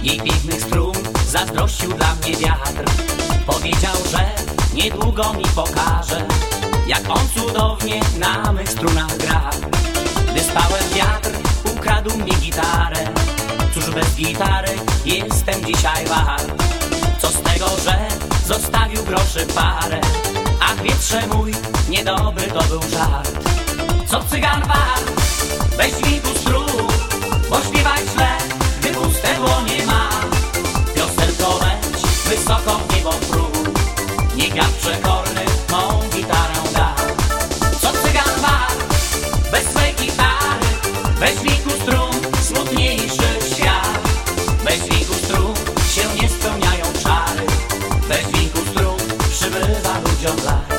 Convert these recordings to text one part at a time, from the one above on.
i pięknych strun zazdrościł dla mnie wiatr. Powiedział, że niedługo mi pokaże, jak on cudownie na mych strunach gra. Gdy spałem, wiatr ukradł mi gitarę. Cóż, bez gitary jestem dzisiaj wart. Co z tego, że zostawił groszy parę? Ach, wietrze mój, niedobry to był żart. Co cygan wart, weź dźwigu strun, bo śpiewaj źle, gdy puste dłonie ma. Piosenko leć, wysoko w niebo prób, niech wiatr przekorny mą gitarę da. Co cygan wart, bez swej gitary, bez dźwigu strun, smutniejszy świat. Bez dźwigu strun się nie spełniają czary, bez dźwigu strun przybywa ludziom lat.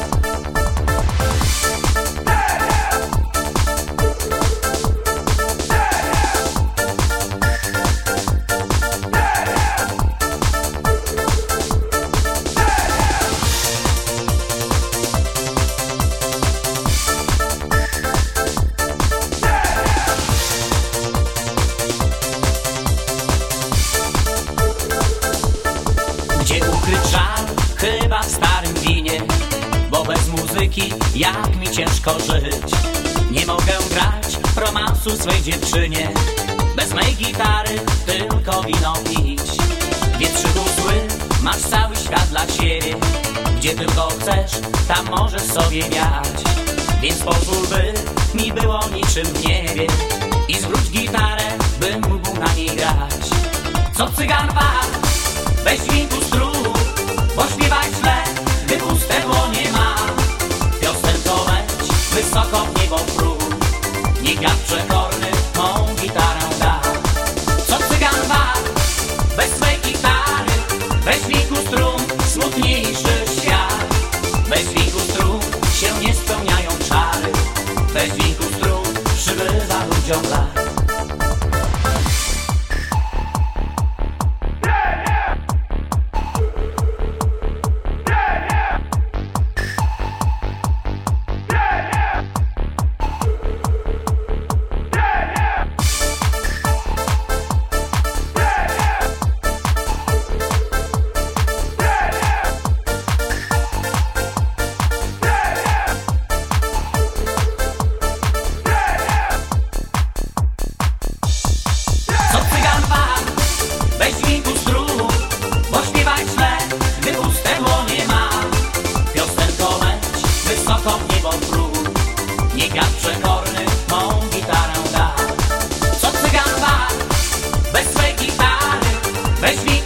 Gdzie ukryć żal? Chyba w starym winie, bo bez muzyki jak mi ciężko żyć. Nie mogę grać romansu swej dziewczynie, bez mej gitary tylko wino pić. Wietrzyku zły, masz cały świat dla siebie, gdzie tylko chcesz, tam możesz sobie wiać. Więc pozwól, by mi było niczym w niebie i zwróć gitarę, bym mógł na niej grać. Co cygan wart, weź dźwigu strun, bo śpiewaj źle, gdy puste dłonie ma. Piosenko leć, wysoko w niebo prób, niech wiatr przekorny mą gitarę da. Co cygan wart, bez swej gitary, bez dźwigu strun, smutniejszy świat. Bez dźwigu strun się nie spełniają czary, bez dźwigu strun przybywa ludziom lat. Weź dźwigu strun, bo śpiewaj źle, gdy puste dłonie ma. Piosenko leć, wysoko w niebo prób, niech wiatr przekorny mą gitarę da. Co cygan wart, bez swej gitary, weź